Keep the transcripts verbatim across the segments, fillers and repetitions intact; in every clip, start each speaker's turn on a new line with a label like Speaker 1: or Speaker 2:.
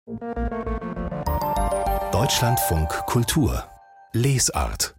Speaker 1: Deutschlandfunk Kultur Lesart.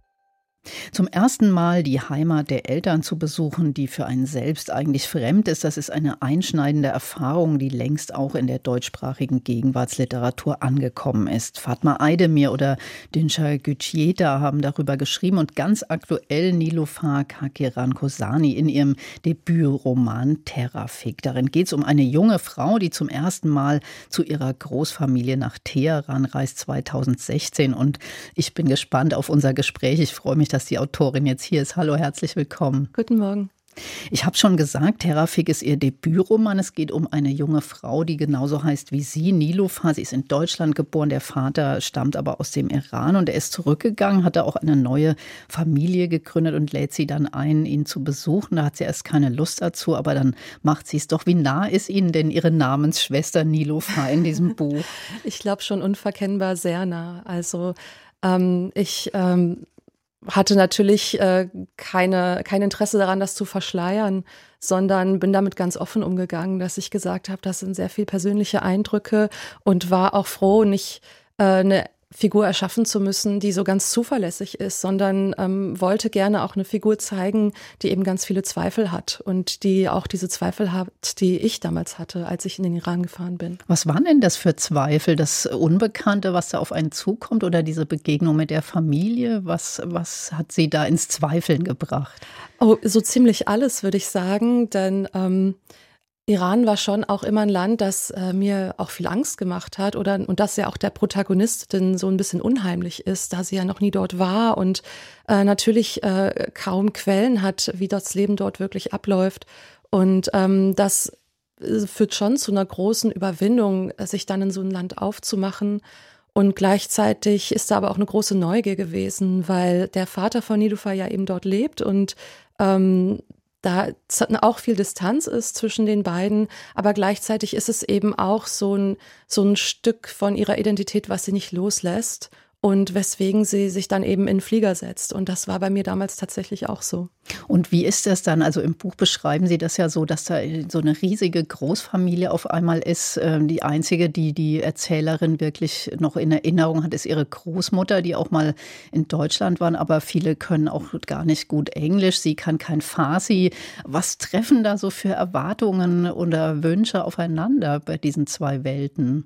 Speaker 2: Zum ersten Mal die Heimat der Eltern zu besuchen, die für einen selbst eigentlich fremd ist, das ist eine einschneidende Erfahrung, die längst auch in der deutschsprachigen Gegenwartsliteratur angekommen ist. Fatma Aydemir oder Dünşer Güçyeta haben darüber geschrieben und ganz aktuell Nilüfer Kakiran-Kosani in ihrem Debütroman Terafik. Darin geht es um eine junge Frau, die zum ersten Mal zu ihrer Großfamilie nach Teheran reist zweitausendsechzehn, und ich bin gespannt auf unser Gespräch. Ich freue mich, dass die Autorin jetzt hier ist. Hallo, herzlich willkommen.
Speaker 3: Guten Morgen.
Speaker 2: Ich habe schon gesagt, Terafik ist ihr Debütroman. Es geht um eine junge Frau, die genauso heißt wie sie, Nilüfer. Sie ist in Deutschland geboren. Der Vater stammt aber aus dem Iran und er ist zurückgegangen, hat da auch eine neue Familie gegründet und lädt sie dann ein, ihn zu besuchen. Da hat sie erst keine Lust dazu, aber dann macht sie es doch. Wie nah ist Ihnen denn Ihre Namensschwester Nilüfer in diesem Buch?
Speaker 3: Ich glaube schon unverkennbar sehr nah. Also ähm, ich ähm, hatte natürlich äh, keine, kein Interesse daran, das zu verschleiern, sondern bin damit ganz offen umgegangen, dass ich gesagt habe, das sind sehr viel persönliche Eindrücke, und war auch froh, nicht äh, eine Figur erschaffen zu müssen, die so ganz zuverlässig ist, sondern ähm, wollte gerne auch eine Figur zeigen, die eben ganz viele Zweifel hat und die auch diese Zweifel hat, die ich damals hatte, als ich in den Iran gefahren bin.
Speaker 2: Was waren denn das für Zweifel? Das Unbekannte, was da auf einen zukommt, oder diese Begegnung mit der Familie? Was, was hat Sie da ins Zweifeln gebracht?
Speaker 3: Oh, so ziemlich alles, würde ich sagen, denn ähm, Iran war schon auch immer ein Land, das äh, mir auch viel Angst gemacht hat, oder und das ja auch der Protagonistin so ein bisschen unheimlich ist, da sie ja noch nie dort war und äh, natürlich äh, kaum Quellen hat, wie das Leben dort wirklich abläuft. Und ähm, das führt schon zu einer großen Überwindung, sich dann in so ein Land aufzumachen. Und gleichzeitig ist da aber auch eine große Neugier gewesen, weil der Vater von Nilüfer ja eben dort lebt und ähm, da auch viel Distanz ist zwischen den beiden, aber gleichzeitig ist es eben auch so ein, so ein Stück von ihrer Identität, was sie nicht loslässt und weswegen sie sich dann eben in den Flieger setzt. Und das war bei mir damals tatsächlich auch so.
Speaker 2: Und wie ist das dann? Also im Buch beschreiben Sie das ja so, dass da so eine riesige Großfamilie auf einmal ist. Die einzige, die die Erzählerin wirklich noch in Erinnerung hat, ist ihre Großmutter, die auch mal in Deutschland waren. Aber viele können auch gar nicht gut Englisch. Sie kann kein Farsi. Was treffen da so für Erwartungen oder Wünsche aufeinander bei diesen zwei Welten?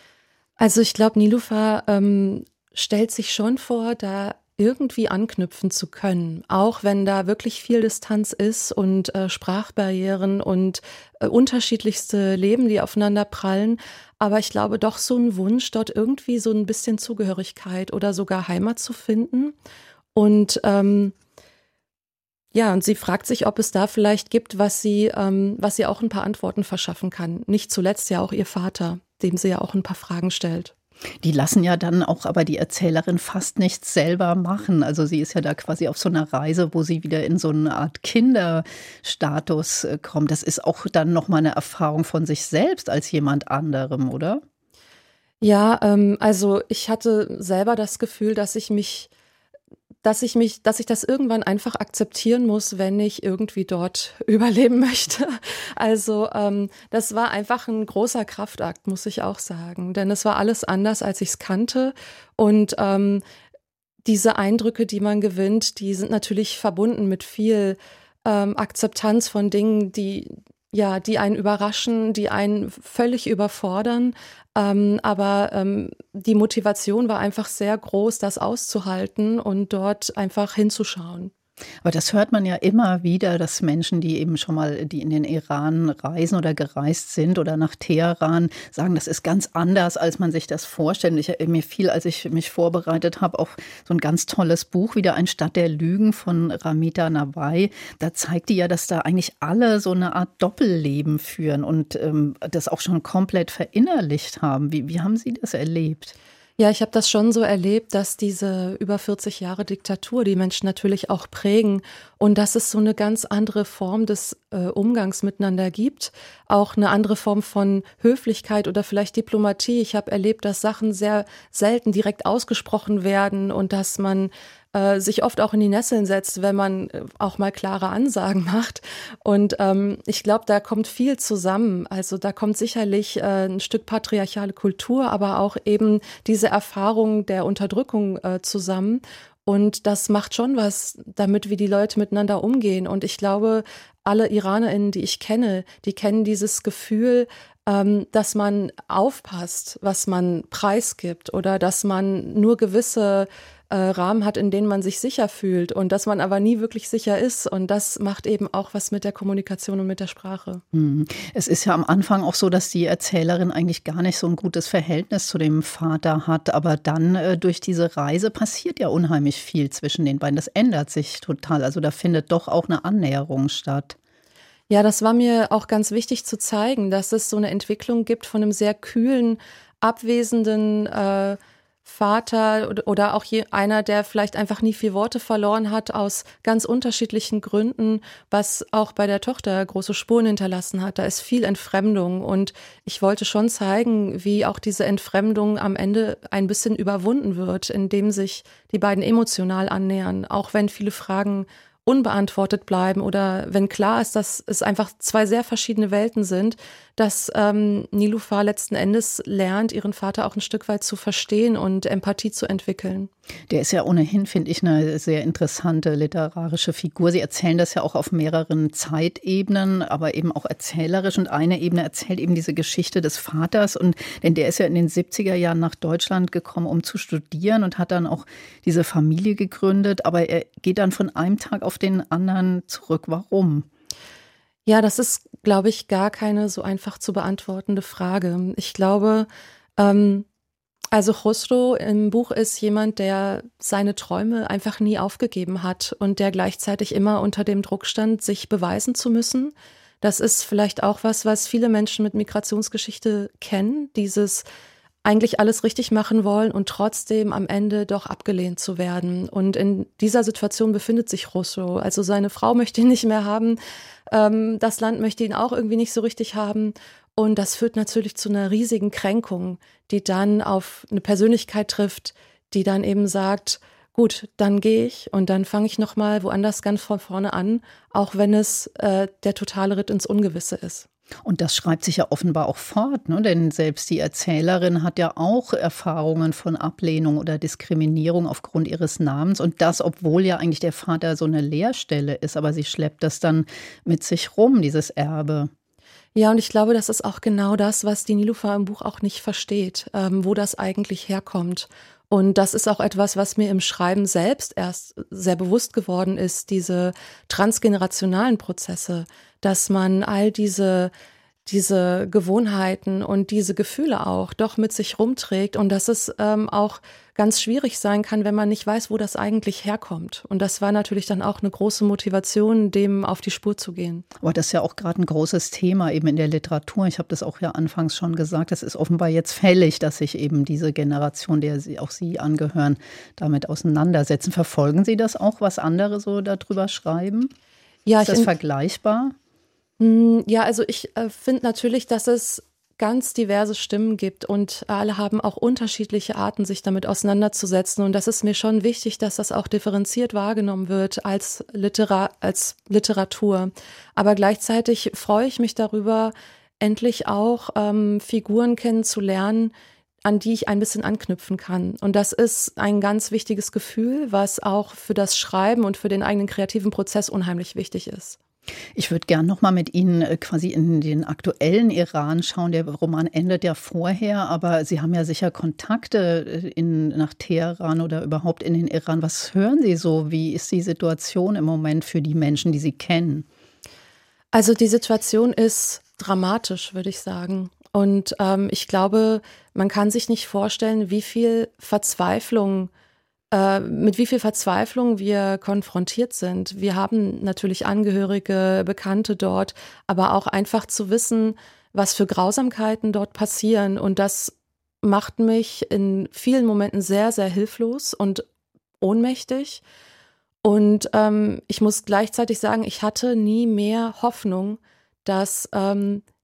Speaker 3: Also ich glaube, Nilüfer ähm, stellt sich schon vor, da irgendwie anknüpfen zu können, auch wenn da wirklich viel Distanz ist und äh, Sprachbarrieren und äh, unterschiedlichste Leben, die aufeinander prallen. Aber ich glaube doch so ein Wunsch, dort irgendwie so ein bisschen Zugehörigkeit oder sogar Heimat zu finden. Und ähm, ja, und sie fragt sich, ob es da vielleicht gibt, was sie, ähm, was sie auch ein paar Antworten verschaffen kann. Nicht zuletzt ja auch ihr Vater, dem sie ja auch ein paar Fragen stellt.
Speaker 2: Die lassen ja dann auch aber die Erzählerin fast nichts selber machen. Also sie ist ja da quasi auf so einer Reise, wo sie wieder in so eine Art Kinderstatus kommt. Das ist auch dann nochmal eine Erfahrung von sich selbst als jemand anderem, oder?
Speaker 3: Ja, ähm, also ich hatte selber das Gefühl, dass ich mich dass ich mich, dass ich das irgendwann einfach akzeptieren muss, wenn ich irgendwie dort überleben möchte. Also ähm, das war einfach ein großer Kraftakt, muss ich auch sagen, denn es war alles anders, als ich es kannte. Und ähm, diese Eindrücke, die man gewinnt, die sind natürlich verbunden mit viel ähm, Akzeptanz von Dingen, die ja, die einen überraschen, die einen völlig überfordern. Ähm, aber ähm, die Motivation war einfach sehr groß, das auszuhalten und dort einfach hinzuschauen.
Speaker 2: Aber das hört man ja immer wieder, dass Menschen, die eben schon mal, die in den Iran reisen oder gereist sind oder nach Teheran, sagen, das ist ganz anders, als man sich das vorstellt. Ich, mir fiel, als ich mich vorbereitet habe, auch so ein ganz tolles Buch, wieder Ein Stadt der Lügen von Ramita Nawai. Da zeigt die ja, dass da eigentlich alle so eine Art Doppelleben führen und ähm, das auch schon komplett verinnerlicht haben. Wie, wie haben Sie das erlebt?
Speaker 3: Ja, ich habe das schon so erlebt, dass diese über vierzig Jahre Diktatur die Menschen natürlich auch prägen und dass es so eine ganz andere Form des äh, Umgangs miteinander gibt, auch eine andere Form von Höflichkeit oder vielleicht Diplomatie. Ich habe erlebt, dass Sachen sehr selten direkt ausgesprochen werden und dass man äh, sich oft auch in die Nesseln setzt, wenn man auch mal klare Ansagen macht. Und ähm, ich glaube, da kommt viel zusammen. Also da kommt sicherlich äh, ein Stück patriarchale Kultur, aber auch eben diese Erfahrung der Unterdrückung äh, zusammen. Und das macht schon was damit, wie die Leute miteinander umgehen. Und ich glaube, alle IranerInnen, die ich kenne, die kennen dieses Gefühl, ähm, dass man aufpasst, was man preisgibt oder dass man nur gewisse äh, Rahmen hat, in denen man sich sicher fühlt und dass man aber nie wirklich sicher ist. Und das macht eben auch was mit der Kommunikation und mit der Sprache.
Speaker 2: Es ist ja am Anfang auch so, dass die Erzählerin eigentlich gar nicht so ein gutes Verhältnis zu dem Vater hat. Aber dann äh, durch diese Reise passiert ja unheimlich viel zwischen den beiden. Das ändert sich total. Also da findet doch auch eine Annäherung statt.
Speaker 3: Ja, das war mir auch ganz wichtig zu zeigen, dass es so eine Entwicklung gibt von einem sehr kühlen, abwesenden äh, Vater oder, oder auch je, einer, der vielleicht einfach nie viel Worte verloren hat, aus ganz unterschiedlichen Gründen, was auch bei der Tochter große Spuren hinterlassen hat. Da ist viel Entfremdung und ich wollte schon zeigen, wie auch diese Entfremdung am Ende ein bisschen überwunden wird, indem sich die beiden emotional annähern, auch wenn viele Fragen unbeantwortet bleiben oder wenn klar ist, dass es einfach zwei sehr verschiedene Welten sind, dass ähm, Nilüfer letzten Endes lernt, ihren Vater auch ein Stück weit zu verstehen und Empathie zu entwickeln.
Speaker 2: Der ist ja ohnehin, finde ich, eine sehr interessante literarische Figur. Sie erzählen das ja auch auf mehreren Zeitebenen, aber eben auch erzählerisch. Und eine Ebene erzählt eben diese Geschichte des Vaters. Und denn der ist ja in den siebziger Jahren nach Deutschland gekommen, um zu studieren und hat dann auch diese Familie gegründet. Aber er geht dann von einem Tag auf den anderen zurück. Warum?
Speaker 3: Ja, das ist, glaube ich, gar keine so einfach zu beantwortende Frage. Ich glaube, ähm, also Chosrow im Buch ist jemand, der seine Träume einfach nie aufgegeben hat und der gleichzeitig immer unter dem Druck stand, sich beweisen zu müssen. Das ist vielleicht auch was, was viele Menschen mit Migrationsgeschichte kennen, dieses eigentlich alles richtig machen wollen und trotzdem am Ende doch abgelehnt zu werden. Und in dieser Situation befindet sich Chosrow. Also seine Frau möchte ihn nicht mehr haben, ähm, das Land möchte ihn auch irgendwie nicht so richtig haben. Und das führt natürlich zu einer riesigen Kränkung, die dann auf eine Persönlichkeit trifft, die dann eben sagt, gut, dann gehe ich und dann fange ich nochmal woanders ganz von vorne an, auch wenn es äh, der totale Ritt ins Ungewisse ist.
Speaker 2: Und das schreibt sich ja offenbar auch fort, ne? Denn selbst die Erzählerin hat ja auch Erfahrungen von Ablehnung oder Diskriminierung aufgrund ihres Namens. Und das, obwohl ja eigentlich der Vater so eine Lehrstelle ist. Aber sie schleppt das dann mit sich rum, dieses Erbe.
Speaker 3: Ja, und ich glaube, das ist auch genau das, was die Nilüfer im Buch auch nicht versteht, ähm, wo das eigentlich herkommt. Und das ist auch etwas, was mir im Schreiben selbst erst sehr bewusst geworden ist, diese transgenerationalen Prozesse, dass man all diese, diese Gewohnheiten und diese Gefühle auch doch mit sich rumträgt und dass es ähm, auch ganz schwierig sein kann, wenn man nicht weiß, wo das eigentlich herkommt. Und das war natürlich dann auch eine große Motivation, dem auf die Spur zu gehen.
Speaker 2: Aber das ist ja auch gerade ein großes Thema eben in der Literatur. Ich habe das auch ja anfangs schon gesagt. Es ist offenbar jetzt fällig, dass sich eben diese Generation, der Sie, auch Sie angehören, damit auseinandersetzen. Verfolgen Sie das auch, was andere so darüber schreiben?
Speaker 3: Ja,
Speaker 2: ist das
Speaker 3: ich,
Speaker 2: vergleichbar?
Speaker 3: Ja, also ich äh, finde natürlich, dass es ganz diverse Stimmen gibt und alle haben auch unterschiedliche Arten, sich damit auseinanderzusetzen. Und das ist mir schon wichtig, dass das auch differenziert wahrgenommen wird als, Litera- als Literatur. Aber gleichzeitig freue ich mich darüber, endlich auch ähm, Figuren kennenzulernen, an die ich ein bisschen anknüpfen kann. Und das ist ein ganz wichtiges Gefühl, was auch für das Schreiben und für den eigenen kreativen Prozess unheimlich wichtig ist.
Speaker 2: Ich würde gern noch mal mit Ihnen quasi in den aktuellen Iran schauen. Der Roman endet ja vorher, aber Sie haben ja sicher Kontakte in, nach Teheran oder überhaupt in den Iran. Was hören Sie so? Wie ist die Situation im Moment für die Menschen, die Sie kennen?
Speaker 3: Also die Situation ist dramatisch, würde ich sagen. Und ähm, ich glaube, man kann sich nicht vorstellen, wie viel Verzweiflung mit wie viel Verzweiflung wir konfrontiert sind. Wir haben natürlich Angehörige, Bekannte dort, aber auch einfach zu wissen, was für Grausamkeiten dort passieren. Und das macht mich in vielen Momenten sehr, sehr hilflos und ohnmächtig. Und ähm, ich muss gleichzeitig sagen, ich hatte nie mehr Hoffnung, dass ähm,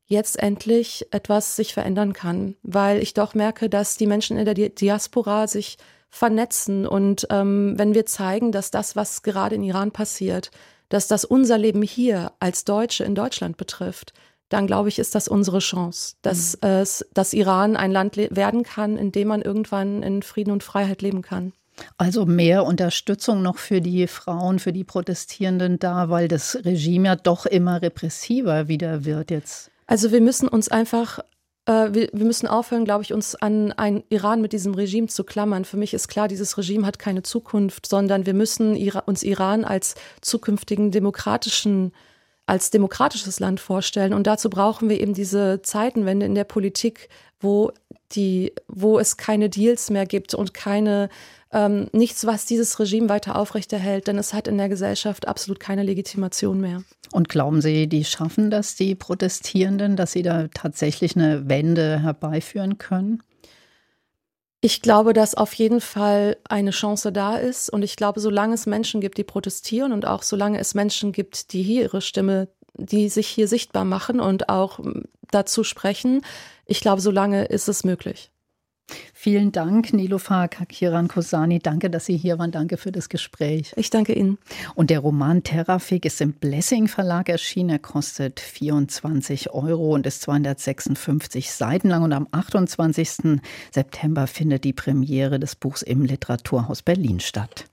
Speaker 3: jetzt endlich etwas sich verändern kann, weil ich doch merke, dass die Menschen in der Diaspora sich vernetzen und ähm, wenn wir zeigen, dass das, was gerade in Iran passiert, dass das unser Leben hier als Deutsche in Deutschland betrifft, dann glaube ich, ist das unsere Chance, dass mhm. es, dass Iran ein Land le- werden kann, in dem man irgendwann in Frieden und Freiheit leben kann.
Speaker 2: Also mehr Unterstützung noch für die Frauen, für die Protestierenden da, weil das Regime ja doch immer repressiver wieder wird jetzt.
Speaker 3: Also wir müssen uns einfach, äh, wir, wir müssen aufhören, glaube ich, uns an einen Iran mit diesem Regime zu klammern. Für mich ist klar, dieses Regime hat keine Zukunft, sondern wir müssen Ira- uns Iran als zukünftigen demokratischen als demokratisches Land vorstellen. Und dazu brauchen wir eben diese Zeitenwende in der Politik, wo die, wo es keine Deals mehr gibt und keine, ähm, nichts, was dieses Regime weiter aufrechterhält, denn es hat in der Gesellschaft absolut keine Legitimation mehr.
Speaker 2: Und glauben Sie, die schaffen das, die Protestierenden, dass sie da tatsächlich eine Wende herbeiführen können?
Speaker 3: Ich glaube, dass auf jeden Fall eine Chance da ist und ich glaube, solange es Menschen gibt, die protestieren und auch solange es Menschen gibt, die hier ihre Stimme, die sich hier sichtbar machen und auch dazu sprechen, ich glaube, solange ist es möglich.
Speaker 2: Vielen Dank, Niloufar Kakiran-Kosani. Danke, dass Sie hier waren. Danke für das Gespräch.
Speaker 3: Ich danke Ihnen.
Speaker 2: Und der Roman Terrafig ist im Blessing Verlag erschienen. Er kostet vierundzwanzig Euro und ist zweihundertsechsundfünfzig Seiten lang. Und am achtundzwanzigsten September findet die Premiere des Buchs im Literaturhaus Berlin statt.